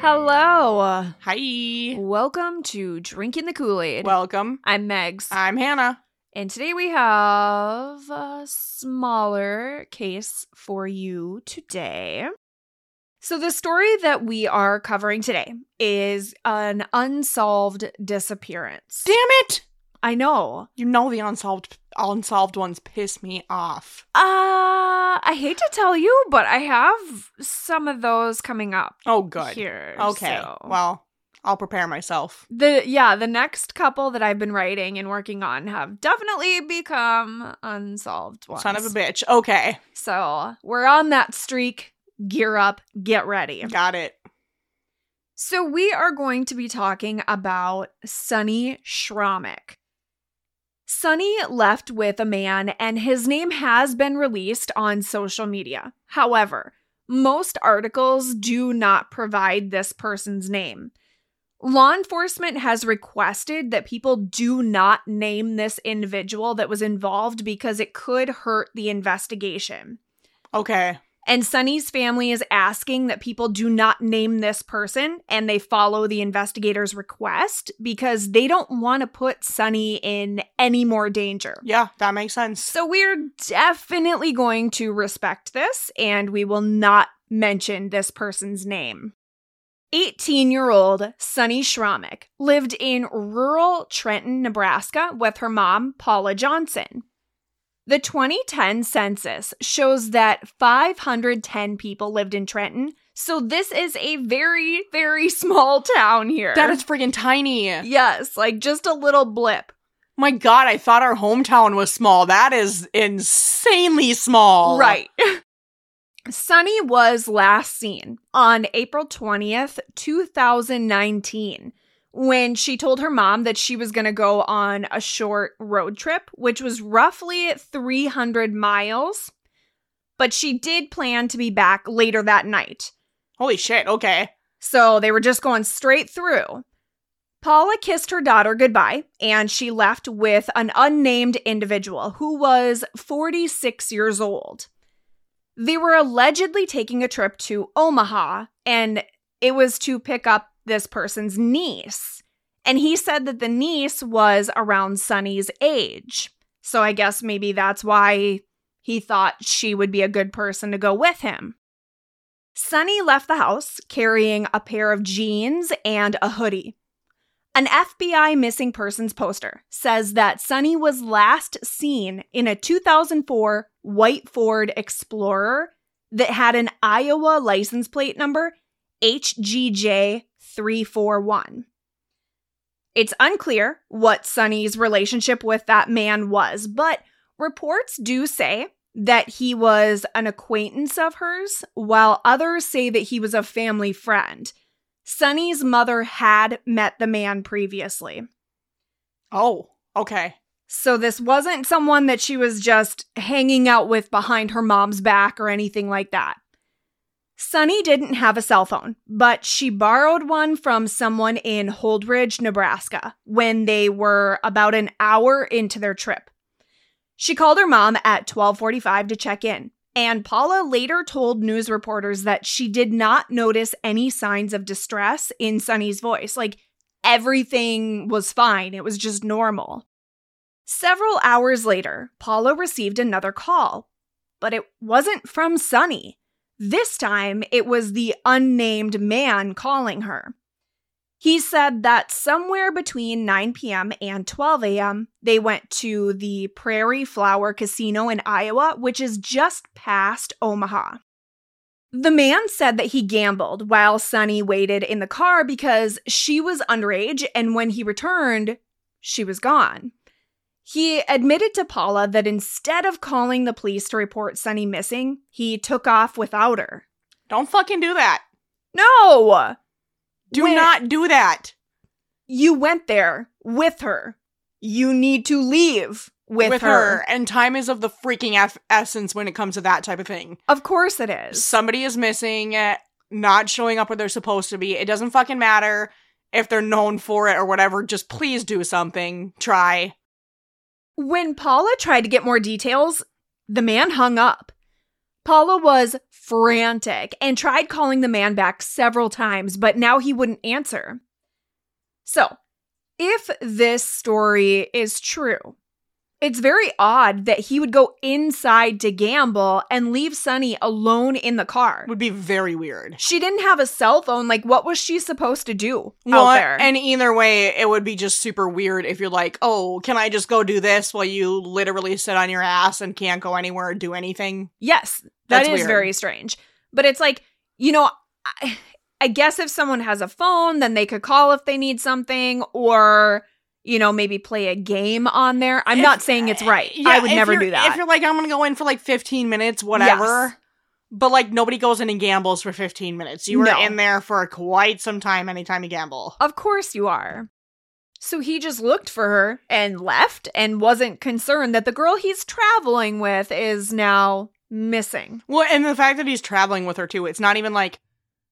Hello. Hi. Welcome to Drinking the Kool-Aid. Welcome. I'm Megs. I'm Hannah. And today we have a smaller case for you today. So the story that we are covering today is an unsolved disappearance. Damn it! I know. You know the unsolved ones piss me off. I hate to tell you, but I have some of those coming up. Oh, good. Here. Okay. So. Well, I'll prepare myself. The next couple that I've been writing and working on have definitely become unsolved ones. Son of a bitch. Okay. So we're on that streak. Gear up. Get ready. Got it. So we are going to be talking about Sonny Schrammick. Sonny left with a man, and his name has been released on social media. However, most articles do not provide this person's name. Law enforcement has requested that people do not name this individual that was involved because it could hurt the investigation. Okay. And Sonny's family is asking that people do not name this person and they follow the investigator's request because they don't want to put Sonny in any more danger. Yeah, that makes sense. So we're definitely going to respect this and we will not mention this person's name. 18-year-old Sonny Schrammick lived in rural Trenton, Nebraska with her mom, Paula Johnson. The 2010 census shows that 510 people lived in Trenton, so this is a very, very small town here. That is friggin' tiny. Yes, like just a little blip. My God, I thought our hometown was small. That is insanely small. Right. Sonny was last seen on April 20th, 2019. When she told her mom that she was going to go on a short road trip, which was roughly 300 miles. But she did plan to be back later that night. Holy shit, okay. So they were just going straight through. Paula kissed her daughter goodbye, and she left with an unnamed individual who was 46 years old. They were allegedly taking a trip to Omaha, and it was to pick up this person's niece. And he said that the niece was around Sonny's age. So I guess maybe that's why he thought she would be a good person to go with him. Sonny left the house carrying a pair of jeans and a hoodie. An FBI missing persons poster says that Sonny was last seen in a 2004 white Ford Explorer that had an Iowa license plate number HGJ341. It's unclear what Sonny's relationship with that man was, but reports do say that he was an acquaintance of hers, while others say that he was a family friend. Sonny's mother had met the man previously. Oh, okay. So this wasn't someone that she was just hanging out with behind her mom's back or anything like that. Sonny didn't have a cell phone, but she borrowed one from someone in Holdridge, Nebraska, when they were about an hour into their trip. She called her mom at 12:45 to check in, and Paula later told news reporters that she did not notice any signs of distress in Sonny's voice. Like, everything was fine. It was just normal. Several hours later, Paula received another call, but it wasn't from Sonny. This time, it was the unnamed man calling her. He said that somewhere between 9 p.m. and 12 a.m., they went to the Prairie Flower Casino in Iowa, which is just past Omaha. The man said that he gambled while Sonny waited in the car because she was underage, and when he returned, she was gone. He admitted to Paula that instead of calling the police to report Sonny missing, he took off without her. Don't fucking do that. No! Do not do that. You went there with her. You need to leave with her. And time is of the freaking essence when it comes to that type of thing. Of course it is. Somebody is missing, not showing up where they're supposed to be. It doesn't fucking matter if they're known for it or whatever. Just please do something. Try. When Paula tried to get more details, the man hung up. Paula was frantic and tried calling the man back several times, but now he wouldn't answer. So, if this story is true, it's very odd that he would go inside to gamble and leave Sunny alone in the car. Would be very weird. She didn't have a cell phone. Like, what was she supposed to do out there? And either way, it would be just super weird if you're like, oh, can I just go do this while you literally sit on your ass and can't go anywhere or do anything? Yes, That's that is weird. very strange. But it's like, I guess if someone has a phone, then they could call if they need something, or maybe play a game on there. I'm not saying it's right. Yeah, I would never do that. If you're like, I'm going to go in for like 15 minutes, whatever. Yes. But like, nobody goes in and gambles for 15 minutes. You were No. in there for quite some time anytime you gamble. Of course you are. So he just looked for her and left and wasn't concerned that the girl he's traveling with is now missing. Well, and the fact that he's traveling with her too, it's not even like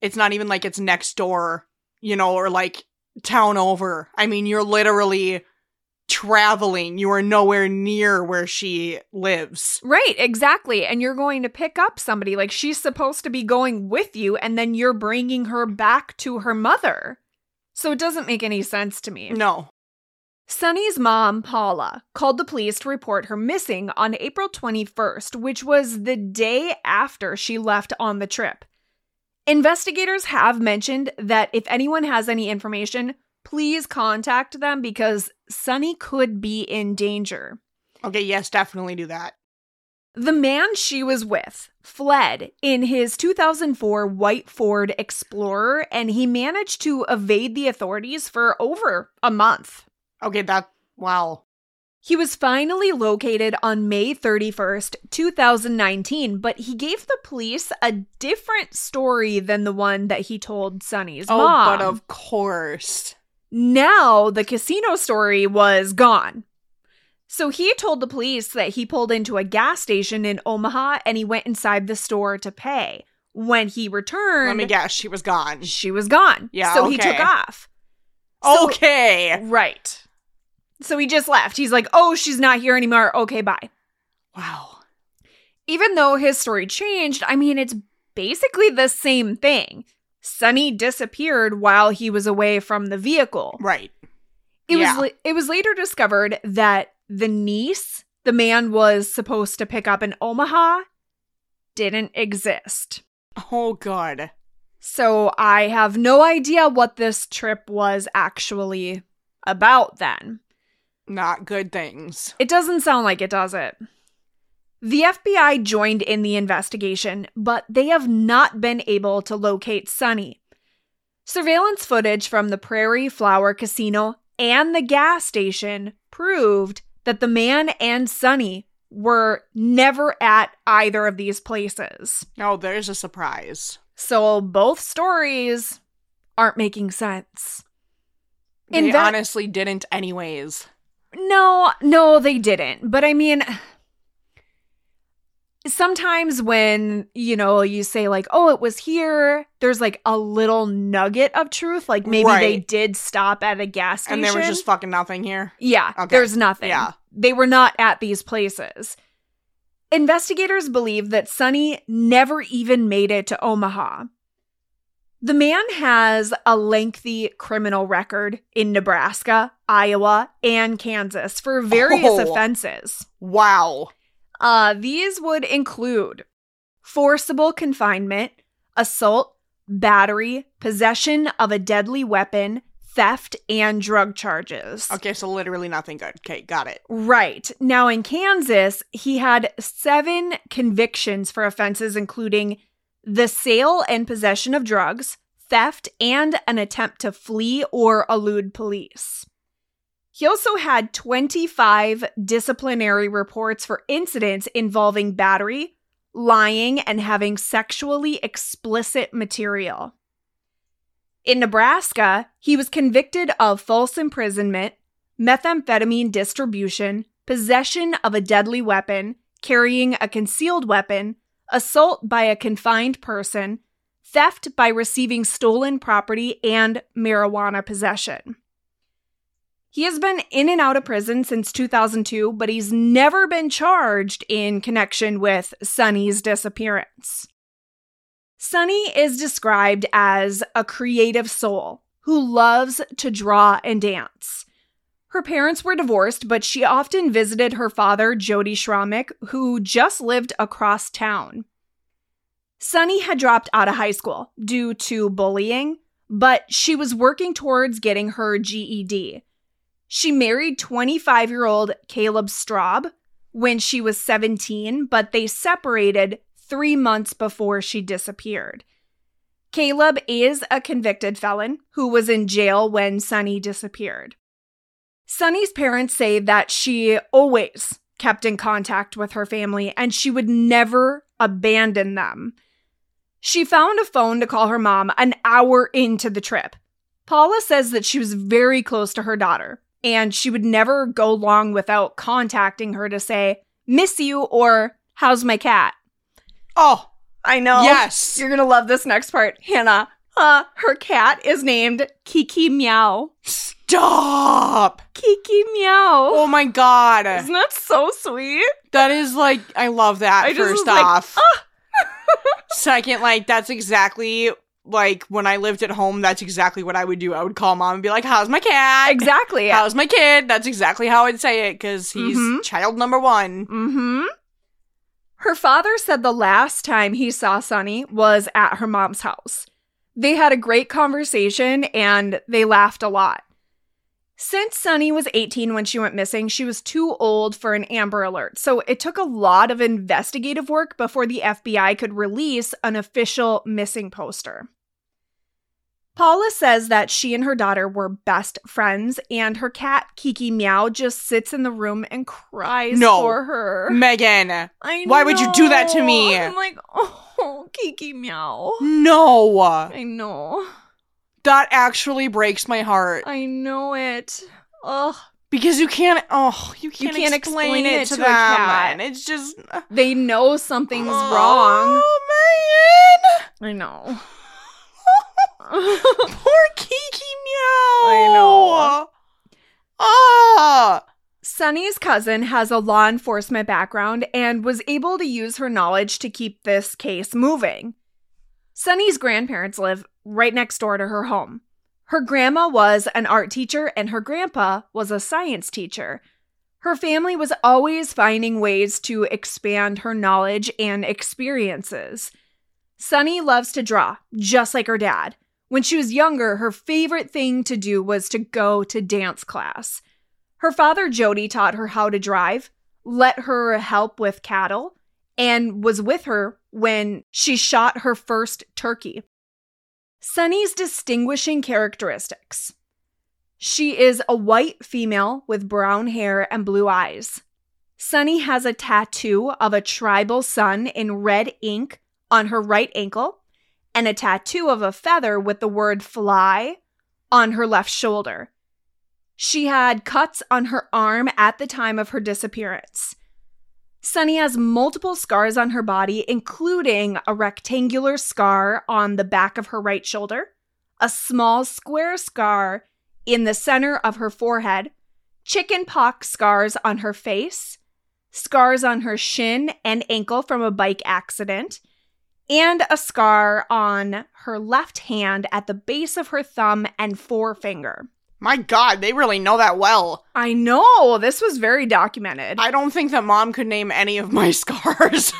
it's next door, or like town over. I mean, you're literally traveling. You are nowhere near where she lives. Right, exactly. And you're going to pick up somebody. Like, she's supposed to be going with you, and then you're bringing her back to her mother. So it doesn't make any sense to me. No. Sunny's mom, Paula, called the police to report her missing on April 21st, which was the day after she left on the trip. Investigators have mentioned that if anyone has any information, please contact them because Sunny could be in danger. Okay, yes, definitely do that. The man she was with fled in his 2004 white Ford Explorer, and he managed to evade the authorities for over a month. Okay, wow. He was finally located on May 31st, 2019, but he gave the police a different story than the one that he told Sunny's mom. Oh, but of course. Now, the casino story was gone. So he told the police that he pulled into a gas station in Omaha and he went inside the store to pay. When he returned... Let me guess, she was gone. She was gone. Yeah, So okay. he took off. So, Okay. right. So he just left. He's like, oh, she's not here anymore. Okay, bye. Wow. Even though his story changed, I mean, it's basically the same thing. Sunny disappeared while he was away from the vehicle. Right. It was later discovered that the niece the man was supposed to pick up in Omaha didn't exist. Oh, God. So I have no idea what this trip was actually about then. Not good things. It doesn't sound like it, does it? The FBI joined in the investigation, but they have not been able to locate Sunny. Surveillance footage from the Prairie Flower Casino and the gas station proved that the man and Sunny were never at either of these places. Oh, there's a surprise. So both stories aren't making sense. They honestly didn't anyways. No, they didn't. But I mean, sometimes when, you say like, oh, it was here, there's like a little nugget of truth. Like maybe they did stop at a gas station. And there was just fucking nothing here? Yeah, Okay. There's nothing. Yeah. They were not at these places. Investigators believe that Sunny never even made it to Omaha. The man has a lengthy criminal record in Nebraska, Iowa, and Kansas for various offenses. Wow. These would include forcible confinement, assault, battery, possession of a deadly weapon, theft, and drug charges. Okay, so literally nothing good. Okay, got it. Right. Now in Kansas, he had 7 convictions for offenses including the sale and possession of drugs, theft, and an attempt to flee or elude police. He also had 25 disciplinary reports for incidents involving battery, lying, and having sexually explicit material. In Nebraska, he was convicted of false imprisonment, methamphetamine distribution, possession of a deadly weapon, carrying a concealed weapon, assault by a confined person, theft by receiving stolen property, and marijuana possession. He has been in and out of prison since 2002, but he's never been charged in connection with Sunny's disappearance. Sunny is described as a creative soul who loves to draw and dance. Her parents were divorced, but she often visited her father, Jody Schromick, who just lived across town. Sunny had dropped out of high school due to bullying, but she was working towards getting her GED. She married 25-year-old Caleb Straub when she was 17, but they separated 3 months before she disappeared. Caleb is a convicted felon who was in jail when Sunny disappeared. Sunny's parents say that she always kept in contact with her family and she would never abandon them. She found a phone to call her mom an hour into the trip. Paula says that she was very close to her daughter, and she would never go long without contacting her to say, "Miss you," or "How's my cat?" Oh, I know. yes. You're going to love this next part, Hannah. Her cat is named Kiki Meow. Stop! Kiki Meow. Oh my god. Isn't that so sweet? That is like, I love that, I just first was like, off. Second, like, that's exactly, like, when I lived at home, that's exactly what I would do. I would call mom and be like, "How's my cat?" Exactly. "How's my kid?" That's exactly how I'd say it, because he's child number one. Mm-hmm. Her father said the last time he saw Sunny was at her mom's house. They had a great conversation and they laughed a lot. Since Sunny was 18 when she went missing, she was too old for an Amber Alert, so it took a lot of investigative work before the FBI could release an official missing poster. Paula says that she and her daughter were best friends, and her cat, Kiki Meow, just sits in the room and cries for her. Megan, I know. why would you do that to me? I'm like, oh, Kiki Meow. No. I know. That actually breaks my heart. I know it. Ugh. Because you can't explain it to a them. cat. It's just... They know something's wrong. Oh, man. I know. Poor Kiki Meow. I know. Ah. Sunny's cousin has a law enforcement background and was able to use her knowledge to keep this case moving. Sunny's grandparents live right next door to her home. Her grandma was an art teacher and her grandpa was a science teacher. Her family was always finding ways to expand her knowledge and experiences. Sunny loves to draw, just like her dad. When she was younger, her favorite thing to do was to go to dance class. Her father, Jody, taught her how to drive, let her help with cattle, and was with her when she shot her first turkey. Sunny's distinguishing characteristics. She is a white female with brown hair and blue eyes. Sunny has a tattoo of a tribal sun in red ink on her right ankle, and a tattoo of a feather with the word "fly" on her left shoulder. She had cuts on her arm at the time of her disappearance. Sunny has multiple scars on her body, including a rectangular scar on the back of her right shoulder, a small square scar in the center of her forehead, chicken pox scars on her face, scars on her shin and ankle from a bike accident, and a scar on her left hand at the base of her thumb and forefinger. My God, they really know that well. I know. This was very documented. I don't think that mom could name any of my scars.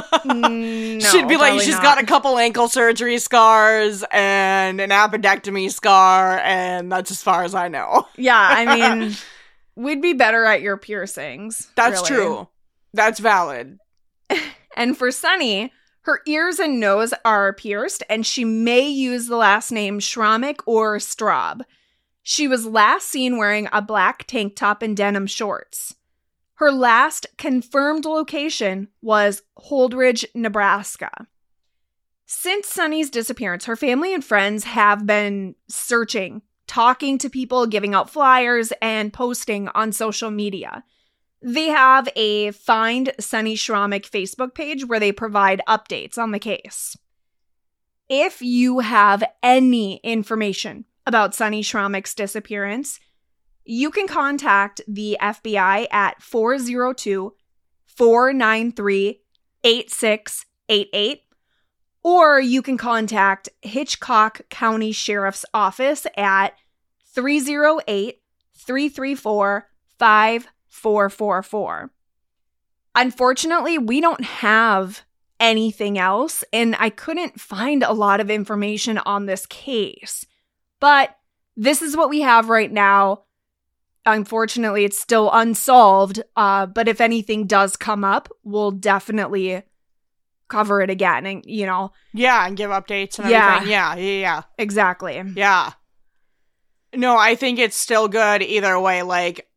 No, she'd be like, she's not. got a couple ankle surgery scars and an appendectomy scar, and that's as far as I know. Yeah, I mean, we'd be better at your piercings. That's really. true. That's valid. And for Sunny, her ears and nose are pierced, and she may use the last name Schromick or Straub. She was last seen wearing a black tank top and denim shorts. Her last confirmed location was Holdridge, Nebraska. Since Sunny's disappearance, her family and friends have been searching, talking to people, giving out flyers, and posting on social media. They have a Find Sunny Schromick Facebook page where they provide updates on the case. If you have any information about Sunny Schromick's disappearance, you can contact the FBI at 402-493-8688, or you can contact Hitchcock County Sheriff's Office at 308-334-5444. Unfortunately, we don't have anything else, and I couldn't find a lot of information on this case. But this is what we have right now. Unfortunately, it's still unsolved, but if anything does come up, we'll definitely cover it again, and, you know. Yeah, and give updates and Yeah. everything. Yeah. Exactly. Yeah. No, I think it's still good either way. Like,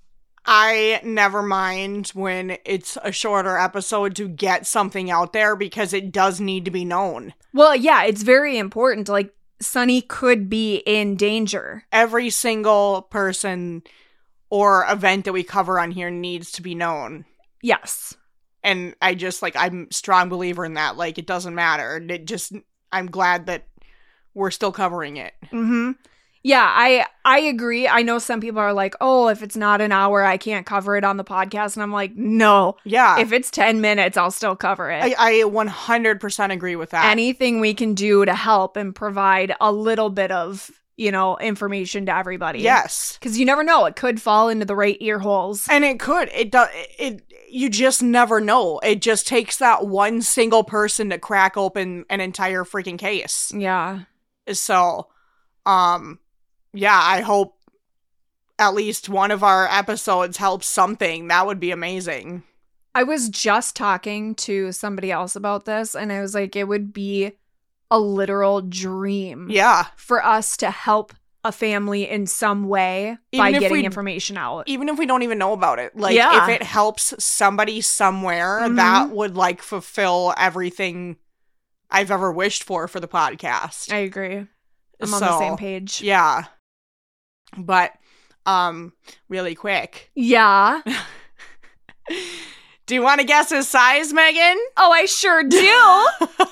I never mind when it's a shorter episode to get something out there because it does need to be known. Well, yeah, it's very important. Like, Sunny could be in danger. Every single person or event that we cover on here needs to be known. Yes. And I'm a strong believer in that. Like, it doesn't matter. I'm glad that we're still covering it. Mm-hmm. Yeah, I agree. I know some people are like, oh, if it's not an hour, I can't cover it on the podcast. And I'm like, no. Yeah. If it's 10 minutes, I'll still cover it. I 100% agree with that. Anything we can do to help and provide a little bit of, you know, information to everybody. Yes. Because you never know. It could fall into the right ear holes. And it could. You just never know. It just takes that one single person to crack open an entire freaking case. Yeah. So, yeah, I hope at least one of our episodes helps something. That would be amazing. I was just talking to somebody else about this, and I was like, it would be a literal dream. Yeah. For us to help a family in some way by getting information out. Even if we don't even know about it. Like, Yeah. if it helps somebody somewhere, Mhm. that would, like, fulfill everything I've ever wished for the podcast. I agree. I'm on the same page. Yeah. But, really quick. Yeah. Do you want to guess his size, Megan? Oh, I sure do.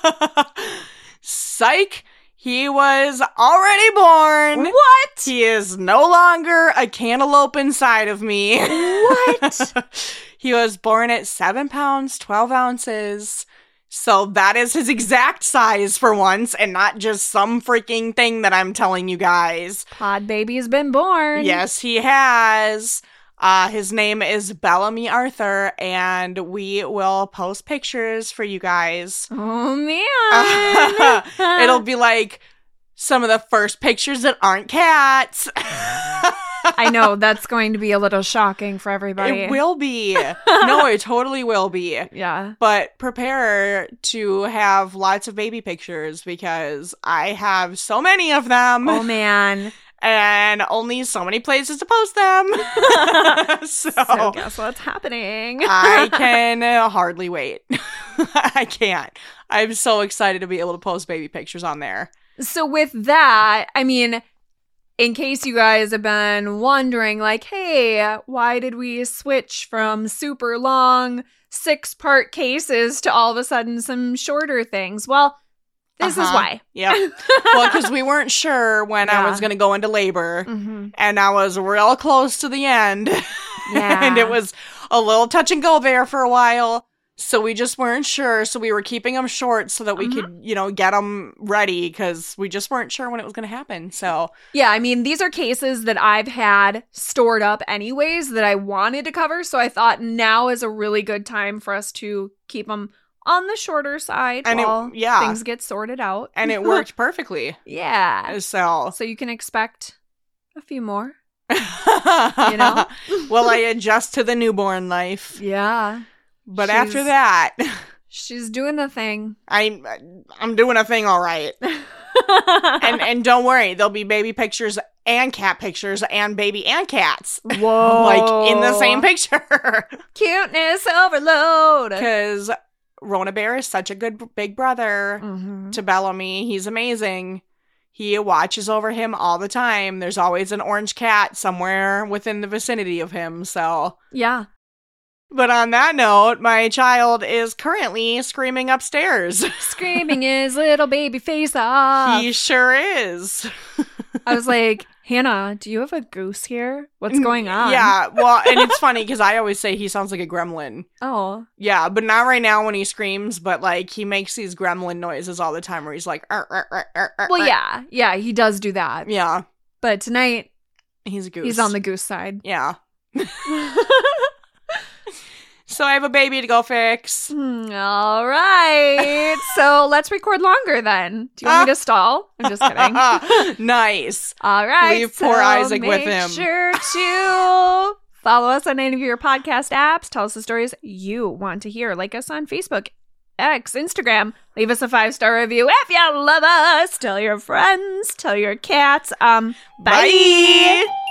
Psych! He was already born. What? He is no longer a cantaloupe inside of me. What? He was born at 7 pounds, 12 ounces. So that is his exact size for once, and not just some freaking thing that I'm telling you guys. Pod baby's been born. Yes, he has. His name is Bellamy Arthur, and we will post pictures for you guys. Oh, man. It'll be like some of the first pictures that aren't cats. I know, that's going to be a little shocking for everybody. It will be. No, it totally will be. Yeah. But prepare to have lots of baby pictures because I have so many of them. Oh, man. And only so many places to post them. So guess what's happening? I can hardly wait. I can't. I'm so excited to be able to post baby pictures on there. So with that, I mean, in case you guys have been wondering, like, hey, why did we switch from super long 6-part cases to all of a sudden some shorter things? Well, this is why. Yep. Well, because we weren't sure when I was going to go into labor, and I was real close to the end. Yeah. And it was a little touch and go there for a while. So we just weren't sure. So we were keeping them short so that we could, get them ready because we just weren't sure when it was going to happen. So yeah, I mean, these are cases that I've had stored up anyways that I wanted to cover. So I thought now is a really good time for us to keep them on the shorter side and while things get sorted out. And it worked perfectly. Yeah. So you can expect a few more. Well, I adjust to the newborn life. Yeah. But after that, she's doing the thing. I'm doing a thing all right. and don't worry, there'll be baby pictures and cat pictures and baby and cats. Whoa. Like in the same picture. Cuteness overload. Because Rona Bear is such a good big brother to Bellamy. He's amazing. He watches over him all the time. There's always an orange cat somewhere within the vicinity of him, so. Yeah. But on that note, my child is currently screaming upstairs. Screaming his little baby face off. He sure is. I was like, Hannah, do you have a goose here? What's going on? Yeah, well, and it's funny because I always say he sounds like a gremlin. Oh. Yeah, but not right now when he screams, but like he makes these gremlin noises all the time where he's like, Well, yeah. Yeah, he does do that. Yeah. But tonight, he's a goose. he's on the goose side. Yeah. So I have a baby to go fix. All right. So let's record longer then. Do you want me to stall? I'm just kidding. Nice. All right. Leave poor Isaac with him. Make sure to follow us on any of your podcast apps. Tell us the stories you want to hear. Like us on Facebook, X, Instagram. Leave us a 5-star review if you love us. Tell your friends. Tell your cats. Bye.